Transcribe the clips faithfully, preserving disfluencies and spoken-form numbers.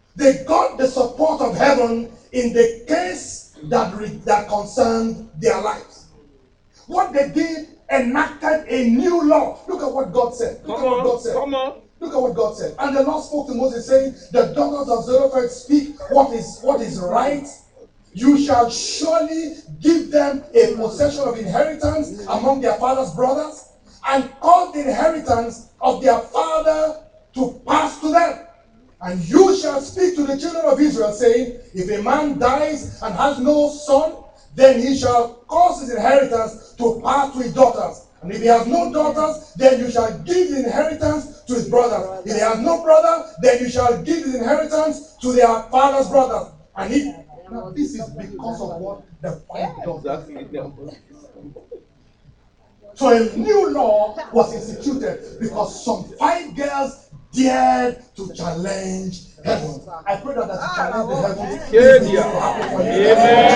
They got the support of heaven in the case that, re- that concerned their lives. What they did enacted a new law. Look at what God said. Look Come at what on, God said. come on. Look at what God said. And the Lord spoke to Moses, saying, the daughters of Zelophehad speak what is what is right. You shall surely give them a possession of inheritance among their father's brothers, and cause the inheritance of their father to pass to them. And you shall speak to the children of Israel, saying, if a man dies and has no son, then he shall cause his inheritance to pass to his daughters. And if he has no daughters, then you shall give the inheritance to his brothers. If he has no brother, then you shall give his inheritance to their father's brothers. And if now this is because of what the five daughters did. So a new law was instituted because some five girls dared to challenge heaven. I pray that as you challenge the heavens, this begins to happen for you.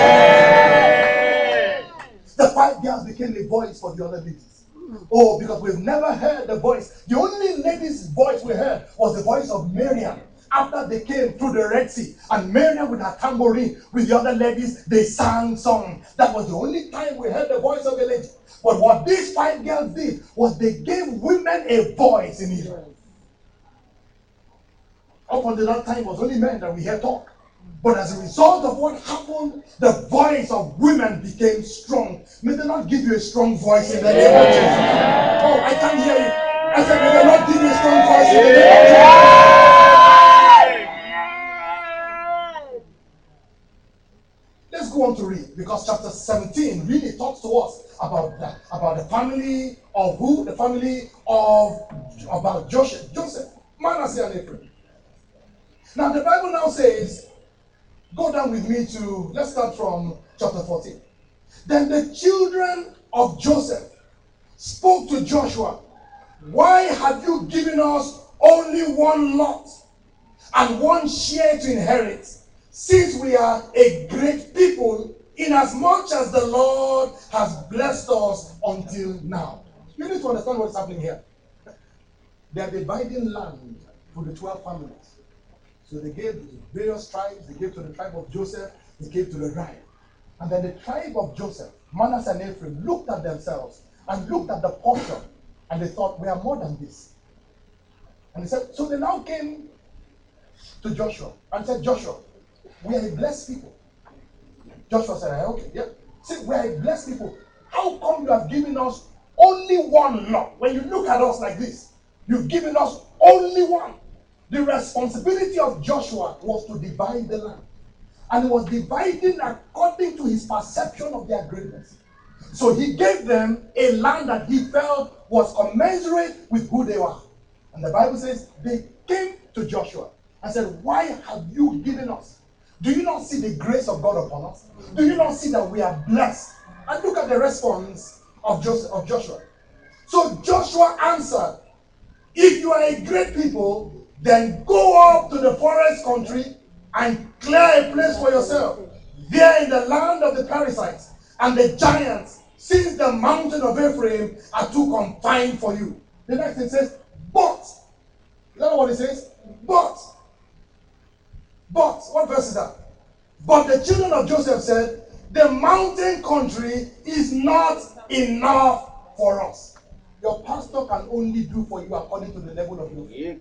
Amen. The five girls became a voice for the other ladies. Oh, because we've never heard the voice. The only lady's voice we heard was the voice of Miriam. After they came through the Red Sea, and Miriam with her tambourine, with the other ladies, they sang song. That was the only time we heard the voice of a lady. But what these five girls did was they gave women a voice in Israel. Up until that time, it was only men that we hear talk. But as a result of what happened, the voice of women became strong. May the Lord give you a strong voice in the name of Jesus. Oh, I can't hear you. I said, may the Lord give you a strong voice in the name of Jesus. Let's go on to read, because chapter seventeen really talks to us about that, about the family of who? The family of, about Joseph, Joseph, Manasseh and Ephraim. Now the Bible now says, go down with me to, let's start from chapter fourteen. Then the children of Joseph spoke to Joshua, why have you given us only one lot and one share to inherit, since we are a great people, inasmuch as the Lord has blessed us until now? You need to understand what's happening here. They are dividing land for the twelve families. So they gave to various tribes, they gave to the tribe of Joseph, they gave to the tribe. And then the tribe of Joseph, Manasseh and Ephraim, looked at themselves and looked at the portion, and they thought, we are more than this. And they said, so they now came to Joshua and said, Joshua, we are a blessed people. Joshua said, okay, yeah. See, we are a blessed people. How come you have given us only one lot? When you look at us like this, you've given us only one. The responsibility of Joshua was to divide the land. And he was dividing according to his perception of their greatness. So he gave them a land that he felt was commensurate with who they were. And the Bible says they came to Joshua and said, why have you given us? Do you not see the grace of God upon us? Do you not see that we are blessed? And look at the response of Joseph, of Joshua. So Joshua answered, if you are a great people, then go up to the forest country and clear a place for yourself there in the land of the Perizzites and the giants, since the mountain of Ephraim are too confined for you. The next thing says, but, you know what it says? But, but, what verse is that? But the children of Joseph said, the mountain country is not enough for us. Your pastor can only do for you according to the level of your faith.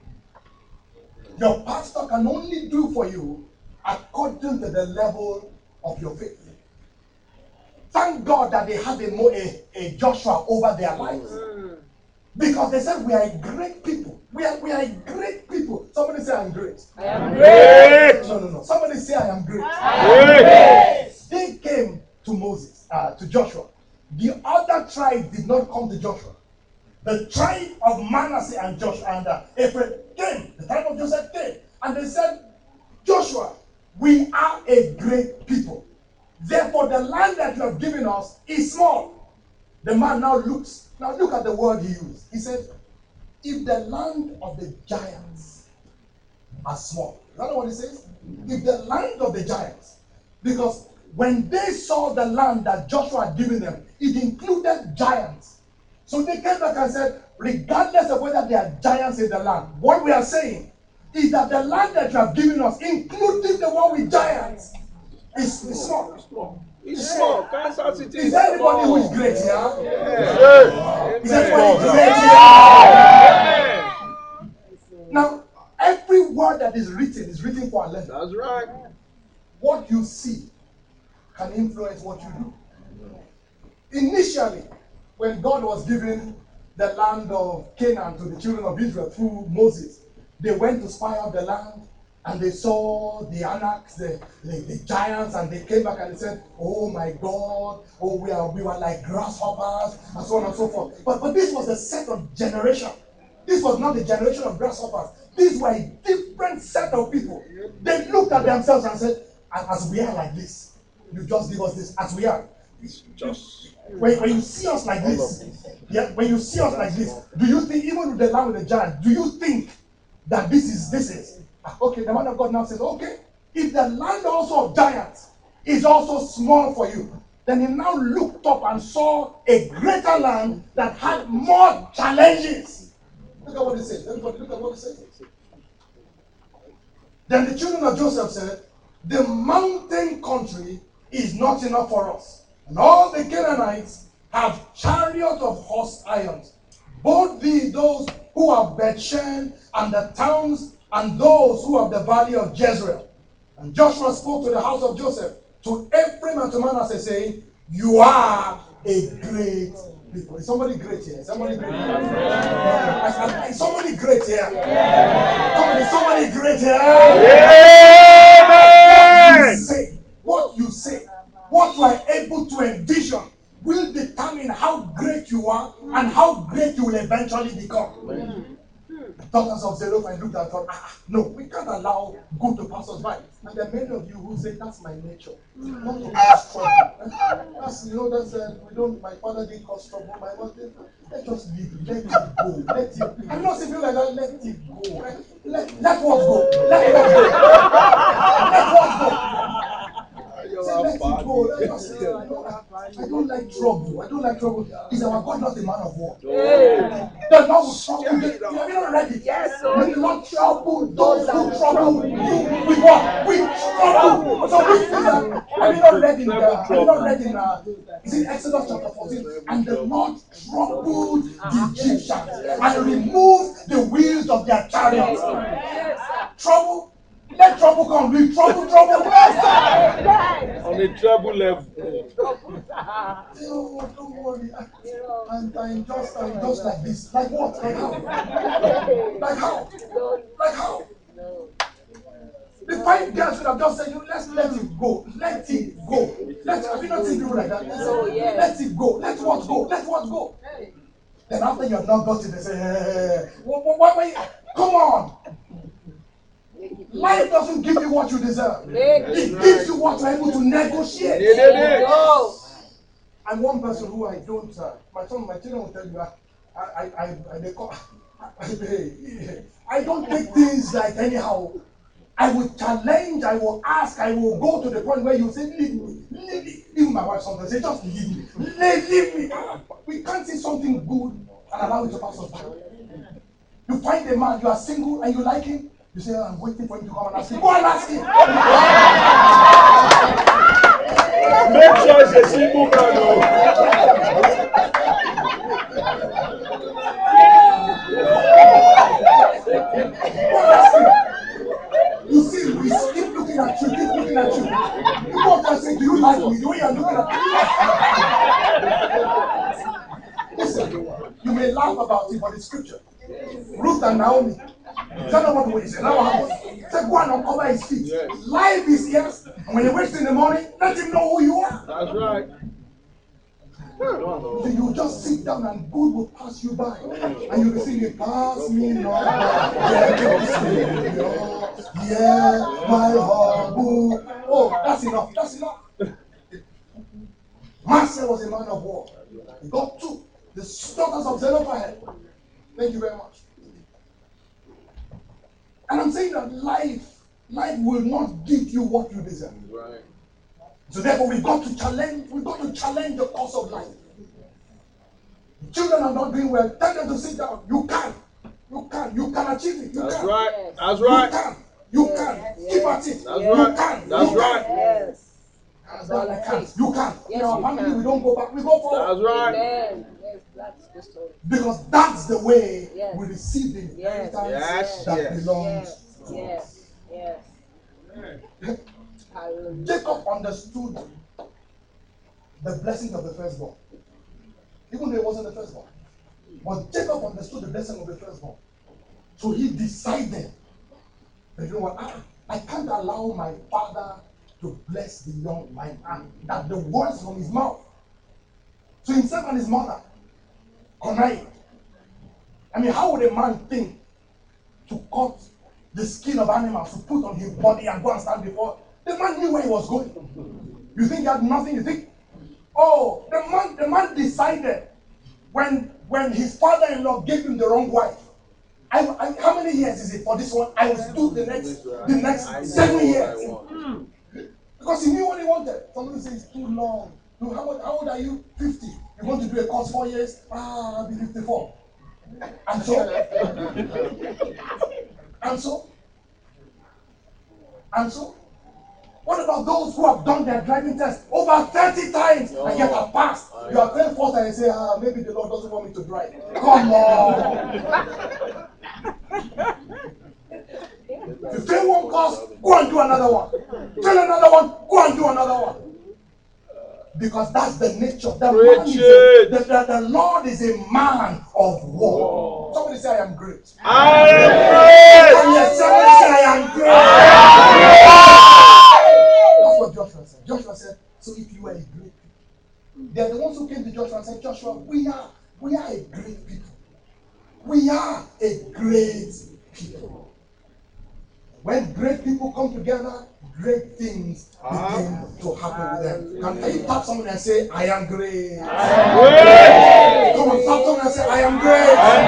Your pastor can only do for you according to the level of your faith. Thank God that they have a, a, a Joshua over their lives. Because they said we are a great people. We are, we are a great people. Somebody say, I am great. I am great. No, no, no. Somebody say, I am great. I am great. They came to Moses, uh, to Joshua. The other tribe did not come to Joshua. The tribe of Manasseh and Joshua and uh, Ephraim came. The tribe of Joseph came. And they said, Joshua, we are a great people. Therefore, the land that you have given us is small. The man now looks. Now look at the word he used. He said, if the land of the giants are small. You know what he says? If the land of the giants. Because when they saw the land that Joshua had given them, it included giants. So they came back and said, regardless of whether there are giants in the land, what we are saying, is that the land that you have given us, including the one with giants, is, is small. It's small. Kansas City Is is there anybody who is small. great here? Yes. Is anybody Amen. great here? Amen. Now, every word that is written is written for a lesson. That's right. What you see can influence what you do. Initially, when God was giving the land of Canaan to the children of Israel through Moses, they went to spy out the land and they saw the Anaks, the, the, the giants, and they came back and they said, "Oh my God, oh we are we were like grasshoppers," and so on and so forth. But but this was a set of generation. This was not the generation of grasshoppers. These were a different set of people. They looked at themselves and said, "As we are like this, you just give us this as we are." It's just When, when you see us like this, yeah, when you see us like this, do you think, even with the land with the giant, do you think that this is this is ah, okay? The man of God now says, okay, if the land also of giants is also small for you, then he now looked up and saw a greater land that had more challenges. Look at what he says. Everybody, look at what he says. Then the children of Joseph said, "The mountain country is not enough for us. And all the Canaanites have chariots of horse irons. Both these, those who have Bethshan and the towns, and those who have the valley of Jezreel." And Joshua spoke to the house of Joseph, to Ephraim and to Manasseh, saying, "You are a great people." Is somebody great here? Somebody great here? Yeah. Is somebody great here? Yeah. Come on, is somebody great here? Amen. What you say, what you say, what you are able to envision will determine how great you are and how great you will eventually become. The daughters of Zelophehad looked and thought, ah, ah, no, we can't allow good to pass us by. And there are many of you who say, "That's my nature. Not to cause trouble." That's, you know, that's, uh, we don't, my father didn't cause trouble. My mother, let us leave it. Let it go. Let it, I'm not saying like that. Let it go. Let, let what go? Let what go? Let what go? Say, let it go. Let us, uh, I, don't, I don't like trouble. I don't like trouble. Is our God not a man of war? Yeah. The Lord will trouble you. You have not read it. Yes, so the Lord trouble those who trouble you with what? With trouble. So which means that, have you not read in the, have you not read in uh, is it Exodus chapter fourteen? And the Lord troubled the Egyptians and removed the wheels of their chariots. Trouble. Let trouble come. We trouble, trouble. On a treble level. Oh, don't worry. I, I'm, I'm just, I'm just like this. Like what? Like how? Like how? Like how? The five girls could have just said, "You let's let it go. Let it go." Let, have you not seen people like that? Oh, yeah. Let it go. Let what go? Let what go? Then after you have not got it, they say, "Hey, what, what, what, what, come on." Life doesn't give you what you deserve. It gives you what you're able to negotiate. There you go. I'm one person who I don't, uh, my son, my children will tell you, I, I, I, I, they call, I, I don't take things like anyhow. I will challenge, I will ask, I will go to the point where you say, "Leave me, leave me." Even my wife sometimes say, "Just leave me, leave, leave me." Ah, we can't see something good and allow it to pass us by. You find a man, you are single and you like him, you say, "I'm waiting for him to come and ask him." Go and ask him. Make sure it's a simple man. Go and ask him. You see, we keep looking at you, keep looking at you. You go up there and say, "Do you like me?" The way you're looking at me. Listen, you may laugh about it, but it's scripture. Ruth and Naomi. Is that not what the way he said? Now what happened? He said, "Go and uncover his feet." Yes. Life is here. And when he wakes in the morning, let him know who you are. That's right. So you just sit down and good will pass you by. And you'll be singing, "Pass me not, pass me not, yeah, my humble." Oh, that's enough, that's enough. Manasseh was a man of war. He got two. The daughters of Zelophehad. Thank you very much. And I'm saying that life, life will not give you what you deserve. Right. So therefore, we've got to challenge, we've got to challenge the course of life. Children are not doing well. Tell them to sit down. You can. You can. You can achieve it. You That's can. right. Yes. That's You right. can. You Yes. can. Yes. Keep at it. That's You right. can. That's You right. can. Yes. That's That's all all I it can. takes. You can. Yes, In our you family, can. we don't go back. We go forward. That's right. Amen. Yes, that's the story. Because that's the way Yes. we receive the Yes. inheritance Yes, that yes. belongs Yes. to Yes. us. Yes. Hallelujah. Jacob understood the blessing of the firstborn, even though it wasn't the firstborn. But Jacob understood the blessing of the firstborn. So he decided that, you know what, I, I can't allow my father to bless the young man, and that the words from his mouth. So himself and his mother connived. I mean, how would a man think to cut the skin of animals to put on his body and go and stand before? The man knew where he was going. You think he had nothing? You think? Oh, the man, the man decided when when his father-in-law gave him the wrong wife. I, I, how many years is it for this one? I will do the next the next I know seven what I years. want. Because he knew what he wanted. Somebody says it's too long. No, how, old- how old are you? fifty. You want to do a course four years? Ah, I'll be fifty-four. And so, and so, and so, what about those who have done their driving test over thirty times and yet have passed? You have failed four times and say, ah, maybe the Lord doesn't want me to drive. Come on. If you fail one course, go and do another one. Fail another one, go and do another one. Because that's the nature. The, man is a, the, the, the Lord is a man of war. Somebody say, I am great. I am And yes, somebody say, I am great. That's what Joshua said. Joshua said, so if you are a great people, they're the ones who came to Joshua and said, Joshua, we are, we are a great people. We are a great people. When great people come together, great things begin to happen with them. Can, can you tap someone and say, I am great? I am great. Come on, tap someone and say, I am great. I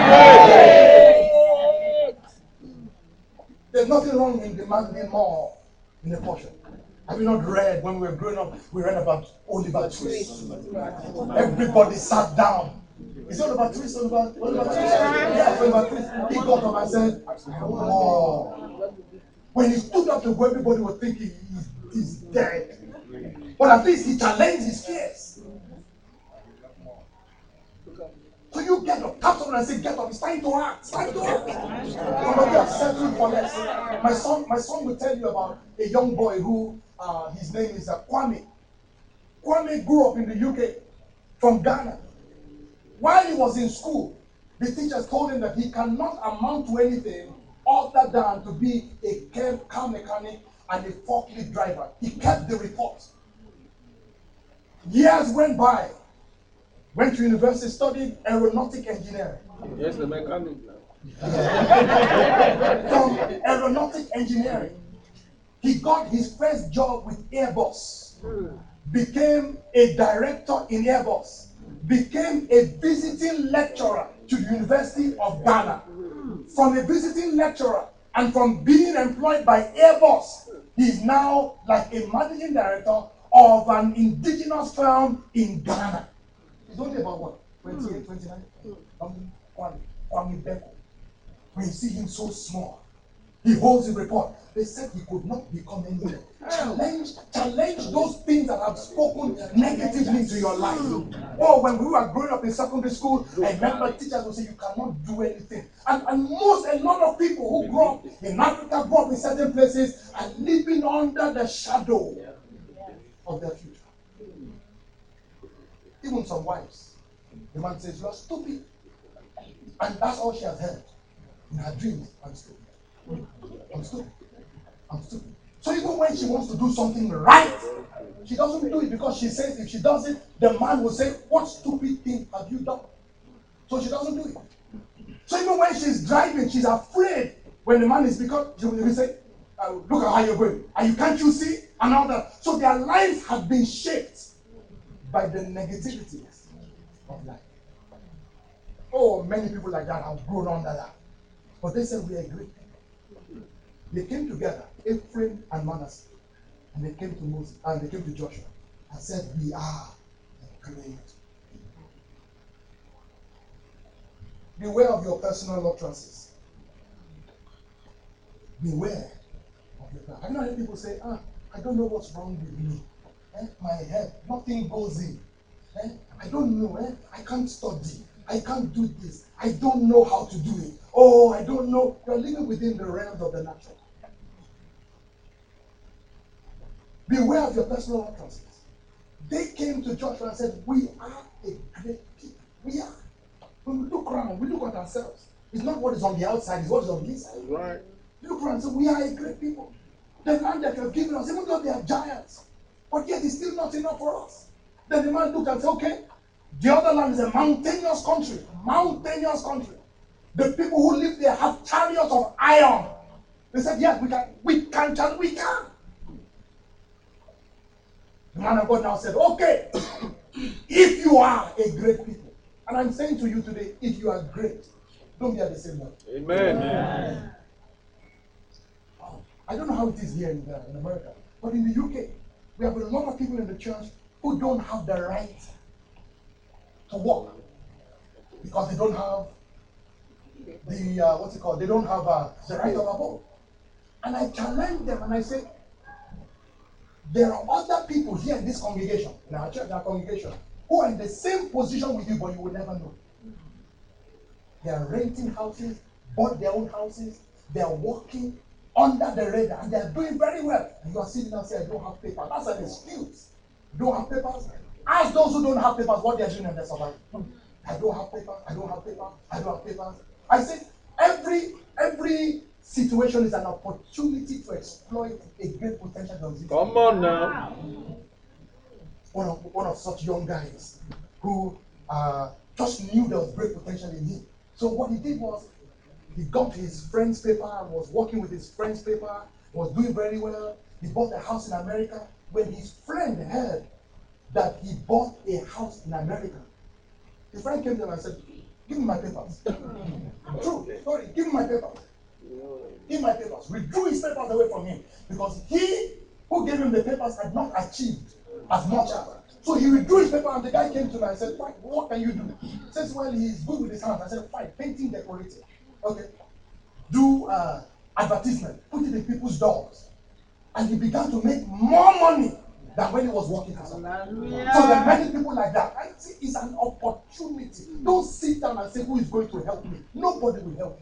am great. There's nothing wrong in demanding more in a portion. Have you not read when we were growing up? We read about Oliver Twist. Everybody sat down. Is it Oliver Twist? Oliver, Oliver Twist? Yes, Oliver Twist. He got up and said, more. When he stood up to go, everybody was thinking he's, he's dead. But at least he challenged his fears. So you get up, tap someone and say, get up, it's time to act, it's time to act. Somebody has settled for less. My son, my son will tell you about a young boy who, uh, his name is uh, Kwame. Kwame grew up in the U K from Ghana. While he was in school, the teachers told him that he cannot amount to anything other than to be a car mechanic and a forklift driver. He kept the report. Years went by. Went to university, studied aeronautic engineering. Yes, the mechanic now. From aeronautic engineering, he got his first job with Airbus. Became a director in Airbus. Became a visiting lecturer to the University of Ghana. From a visiting lecturer and from being employed by Airbus, he is now like a managing director of an indigenous firm in Ghana. He's only about what? twenty-eight, twenty-nine? Um, Kwame, Kwame Beko. When you see him so small, he holds a report. They said he could not become anything. Challenge, challenge those things that have spoken negatively into your life. Oh, when we were growing up in secondary school, I remember teachers would say you cannot do anything. And, and most, a lot of people who grew up in Africa, grew up in certain places, are living under the shadow of their future. Even some wives. The man says, you are stupid. And that's all she has heard. In her dreams, I'm stupid. I'm stupid. I'm stupid. So even when she wants to do something right, she doesn't do it because she says if she does it, the man will say, what stupid thing have you done? So she doesn't do it. So even when she's driving, she's afraid when the man is, because she will say, uh, look at how you're going. And you can't you see? And all that. So their lives have been shaped by the negativities of life. Oh, many people like that have grown under that. But they said we are great. They came together, Ephraim and Manasseh, and they came to Moses, and they came to Joshua, and said, we are great. Beware of your personal utterances. Beware of your plan. Have you not heard people say, ah, I don't know what's wrong with me. Eh? My head, nothing goes in. Eh? I don't know. Eh? I can't study. I can't do this. I don't know how to do it. Oh, I don't know. You're living within the realms of the natural. Beware of your personal utterances. They came to Joshua and said, we are a great people. We are. When we look around, we look at ourselves. It's not what is on the outside, it's what is on the inside. Right. Look around and say, we are a great people. The land that you have given us, even though they are giants, but yet it's still not enough for us. Then the man looked and said, okay, the other land is a mountainous country. Mountainous country. The people who live there have chariots of iron. They said, yes, we can, we can, char- we can. The man of God now said, okay, if you are a great people, and I'm saying to you today, if you are great, don't be at the same level. Amen. Amen. I don't know how it is here in, uh, in America, but in the U K, we have a lot of people in the church who don't have the right to walk because they don't have the, uh, what's it called? They don't have uh, the right of a vote. And I challenge them and I say, there are other people here in this congregation, in our church, in our congregation, who are in the same position with you, but you will never know. They are renting houses, bought their own houses, they are working under the radar, and they are doing very well. And you are sitting and saying, I don't have papers. That's an excuse. You don't have papers? Ask those who don't have papers what they are doing and they're surviving. I don't have papers, I don't have papers, I don't have papers. I say, every, every situation is an opportunity to exploit a great potential that exists. Come on now. One of, one of such young guys who uh, just knew there was great potential in him. So what he did was, he got his friend's paper and was working with his friend's paper, was doing very well. He bought a house in America. When his friend heard that he bought a house in America, his friend came to him and said, give me my papers. True, sorry, give me my papers. Give me my papers. Withdrew his papers away from him because he who gave him the papers had not achieved as much as. So he withdrew his paper and the guy came to me and said, fine, what can you do? He says, well, he's good with his hands. I said, fine, painting, decorating. Okay. Do uh, advertisement, put it in people's doors. And he began to make more money than when he was working for someone. So there are many people like that. I see it's an opportunity. Don't sit down and say, who is going to help me? Nobody will help you.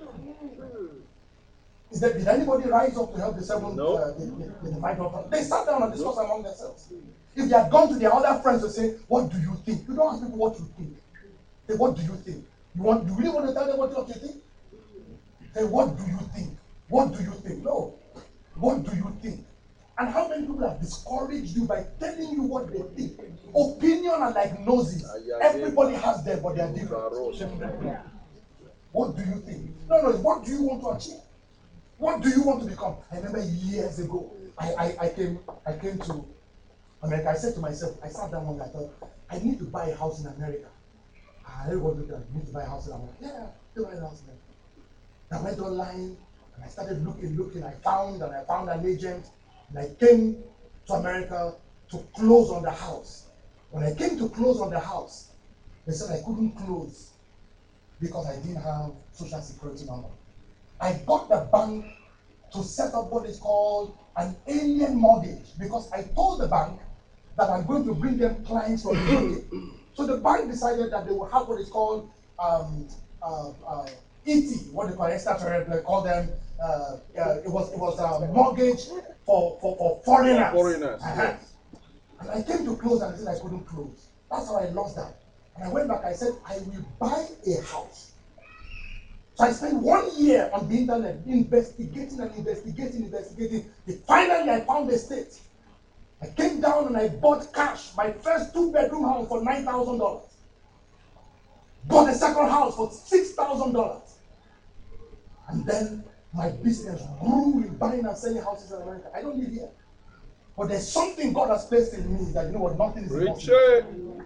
Is there, did anybody rise up to help the seven, No. uh, the, the, the divine daughter? They sat down and discussed among themselves. If they had gone to their other friends to say, what do you think? You don't ask people what you think. Say, what do you think? You want? You really want to tell them what you think? Say, what do you think? What do you think? No. What do you think? And how many people have discouraged you by telling you what they think? Opinion are like noses. Everybody has them, but they are different. What do you think? No, no, what do you want to achieve? What do you want to become? I remember years ago, I, I, I came I came to America. I said to myself, I sat down one day, I thought, I need to buy a house in America. Ah, everybody looked at me, need to buy a house in America. Yeah, to buy a house in America. I went online and I started looking, looking. I found and I found an agent and I came to America to close on the house. When I came to close on the house, they said I couldn't close because I didn't have social security number. I got the bank to set up what is called an alien mortgage because I told the bank that I'm going to bring them clients from the U K. So the bank decided that they will have what is called um, uh, uh, E T, what they call extraterrestrial, they call them, uh, uh, it was it was a mortgage for, for, for foreigners. Foreigners, Uh-huh. yes. And I came to close and I said I couldn't close. That's how I lost that. And I went back, I said, I will buy a house. So I spent one year on the internet investigating and investigating, investigating. And finally, I found a state. I came down and I bought cash, my first two-bedroom house for nine thousand dollars. Bought a second house for six thousand dollars. And then my business grew in buying and selling houses in America. I don't live here. But there's something God has placed in me that, you know what, nothing is impossible. Richard.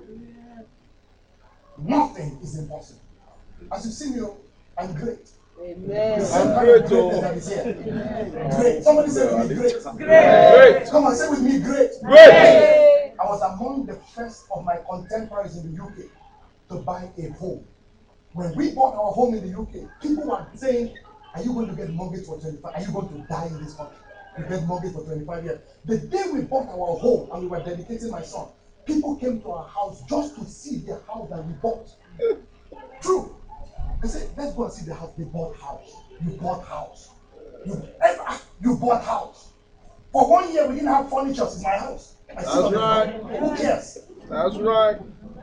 Nothing is impossible. As you see me, I'm great. Amen. The same I'm kind of great, oh. greatness that is here. Great. Somebody say with me, great. Great. Come on, say with me, great. Great. I was among the first of my contemporaries in the U K to buy a home. When we bought our home in the U K, people were saying, are you going to get mortgage for twenty-five? Are you going to die in this country? We get mortgage for twenty-five years. The day we bought our home and we were dedicating my son, people came to our house just to see the house that we bought. True. They said, let's go and see the house. They bought house. You bought house. You ever you bought house. For one year we didn't have furniture in my house. I That's still right. Who cares? That's right.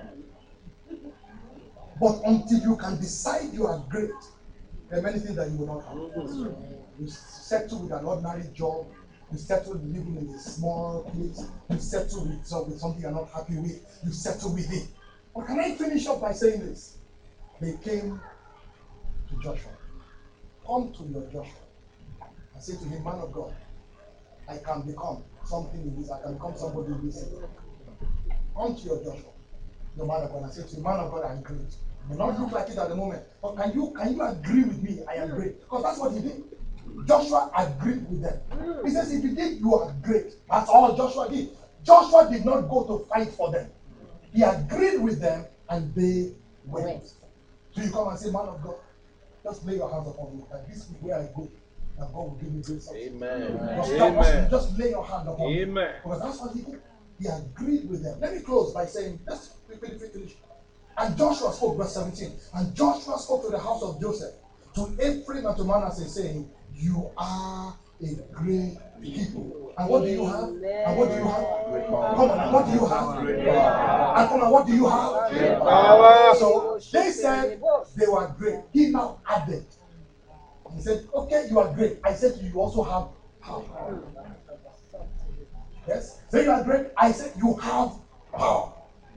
But until you can decide you are great, there are many things that you will not have. You settle with an ordinary job. You settle living in a small place. You settle with, so with something you're not happy with. You settle with it. But can I finish up by saying this? They came to Joshua. Come to your Joshua. I say to him, man of God, I can become something in this. I can become somebody in this. Come to your Joshua. The man of God. I say to him, man of God, I'm great. It may not look like it at the moment, but can you can you agree with me? I am great. Because that's what he did. Joshua agreed with them. He says, if you did, you are great. That's all Joshua did. Joshua did not go to fight for them. He agreed with them and they went. So you come and say, man of God, just lay your hands upon me. That this is where I go. And God will give me great success. Amen. Just, Amen. just lay your hand upon me. Amen. Because that's what he did. He agreed with them. Let me close by saying, let's quickly finish. And Joshua spoke, verse seventeen. And Joshua spoke to the house of Joseph, to Ephraim and to Manasseh, saying, you are a great people. And what do you have? And what do you have? Come on, and what do you have? And come on, what do you have? Power. So they said they were great. He now added. He said, okay, you are great. I said you also have power. Yes? Say you are great. I said you have power.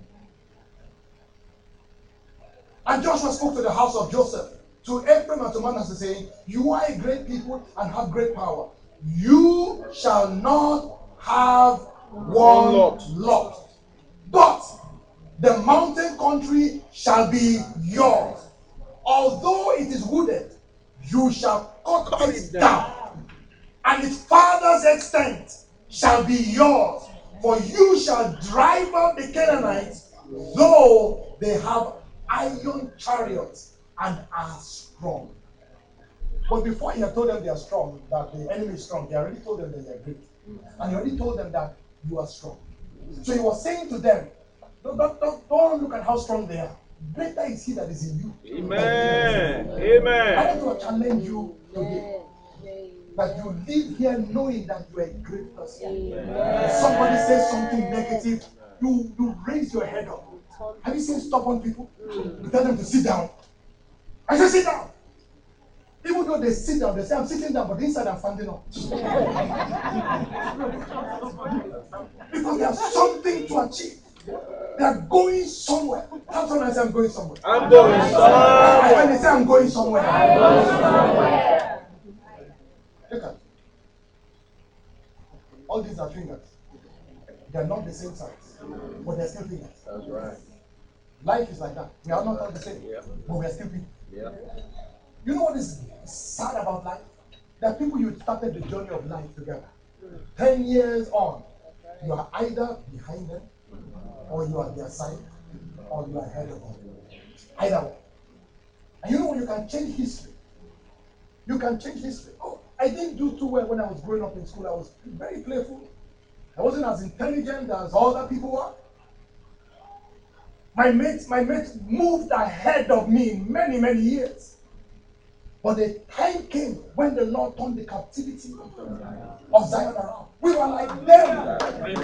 And Joshua spoke to the house of Joseph, to Ephraim and to Manasseh, saying, you are a great people and have great power. You shall not have one lot. lot. But the mountain country shall be yours. Although it is wooded, you shall cut, cut it down. down. And its farthest extent shall be yours. For you shall drive out the Canaanites, though they have iron chariots and are strong. But before he had told them they are strong, that the enemy is strong, he already told them that they are great. And he already told them that you are strong. So he was saying to them, don't, don't, don't, don't look at how strong they are. Greater is he that is in you. Amen. Amen. I want to challenge you today. That you live here knowing that you are a great person. If somebody says something negative, you, you raise your head up. Have you seen stubborn people? You tell them to sit down. I say sit down. Even though they sit down, they say I'm sitting down, but inside I'm standing up. Because they have something to achieve. They are going somewhere. How can I say I'm going somewhere? I'm going somewhere. When they say I'm going somewhere, I'm going somewhere. Look at all these are fingers. They are not the same size, but they are still fingers. That's right. Life is like that. We are not all the same, Yeah. but we are still people. Yeah. You know what is sad about life? There are people you started the journey of life together. Ten years on, you are either behind them, or you are their side, or you are ahead of them. Either one. And you know what? You can change history. You can change history. Oh, I didn't do too well when I was growing up in school. I was very playful. I wasn't as intelligent as other people were. My mates, my mates moved ahead of me in many, many years. But the time came when the Lord turned the captivity of Zion around. We were like them.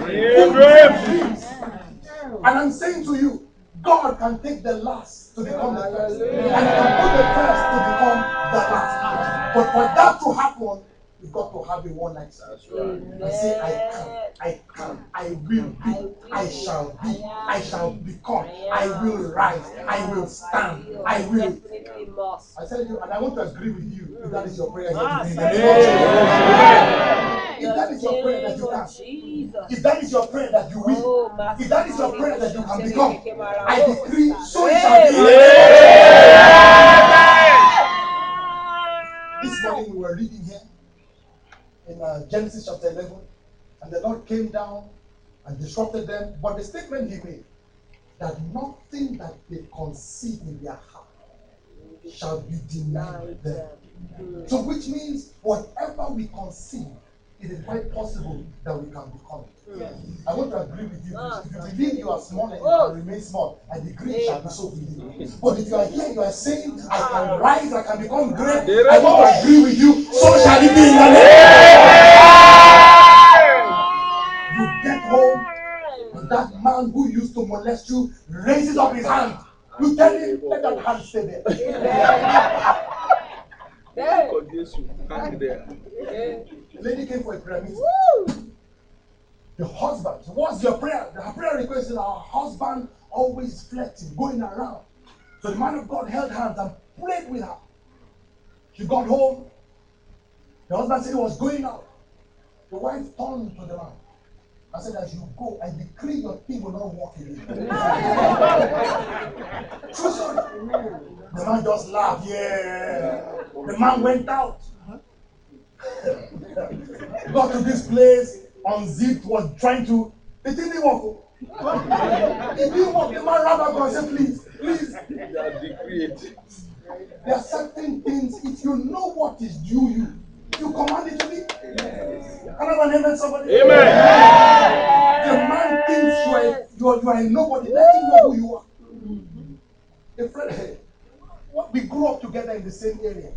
And I'm saying to you, God can take the last to become the first. And He can put the first to become the last. But for that to happen, you've got to have a one night stand. And say, I can, I can, I will be, I shall be, I shall become, I will rise, I will stand, I will. I tell you, and I want to agree with you, if that is your prayer, here today. If that is your prayer that you can, if that is your prayer that you will, if that is your prayer that you can become, I decree, so it shall be. This morning we were reading here in uh, Genesis chapter eleven, and the Lord came down and disrupted them. But the statement He made, that nothing that they conceive in their heart shall be denied them. So which means whatever we conceive, it is quite possible that we can become it. I want to agree with you. If you believe you are small and you can remain small, I agree it shall be so with you. But if you are here, you are saying, I can rise, I can become great, I want to agree with you, so shall it be in the name. You get home, and that man who used to molest you raises up his hand. You tell him, let that hand stay there. The lady came for a prayer meeting. The husband, what's your prayer? The prayer request is our husband always flirting, going around. So the man of God held hands and prayed with her. She got home. The husband said he was going out. The wife turned to the man and said, as you go, I decree your thing will not work again. True story. The man just laughed. Yeah. The man went out. Got to this place, unzipped, was trying to. It didn't work. It didn't work. The man ran up and said, please, please. There are certain things, if you know what is due you, you command it to be. Can I have an amen, somebody? Amen. The man thinks you are, you are, you are a nobody. Let him know who you are. A friend, we grew up together in the same area.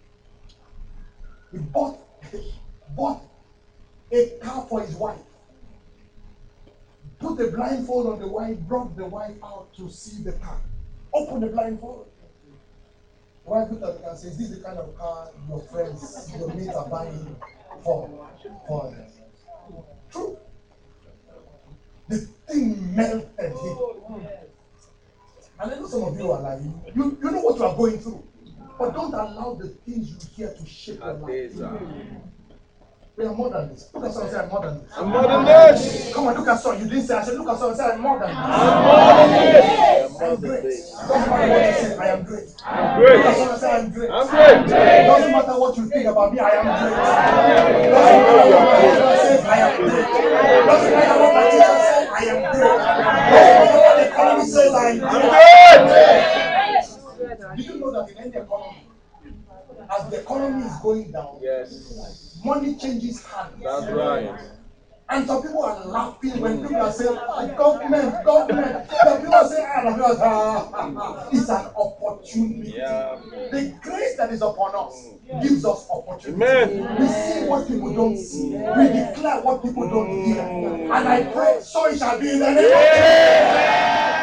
He bought, bought a car for his wife. Put the blindfold on the wife, brought the wife out to see the car. Open the blindfold. The wife looked at the car and said, is this the kind of car your friends, your mates are buying for? for True. The thing melted him. And I know some of you are like, you, you know what you are going through. But don't allow the things you hear to shape your life. We are more than this. Look at someone and say, I'm more than this. I'm more than this. Come on, look at someone. You didn't say, I said, look at someone and say, I'm more than this. I'm more than this. I'm great. Doesn't matter what you say, I am great. I'm great. Look at someone and say, I'm great. I'm great. Doesn't matter what you think about me, I am great. Doesn't matter what my husband says, I am great. Doesn't matter what my teacher says, I am great. Doesn't matter what the economy says, I am I'm great. great. Do you know that in any economy, as the economy is going down, Yes. money changes hands. That's right. And some people are laughing when people are saying, ah, government, government. Some people are saying, ah, some people are saying, ah, it's an opportunity. Yeah. The grace that is upon us gives us opportunity. Amen. We see what people don't see. We declare what people don't hear. And I pray, so it shall be in the name of Jesus.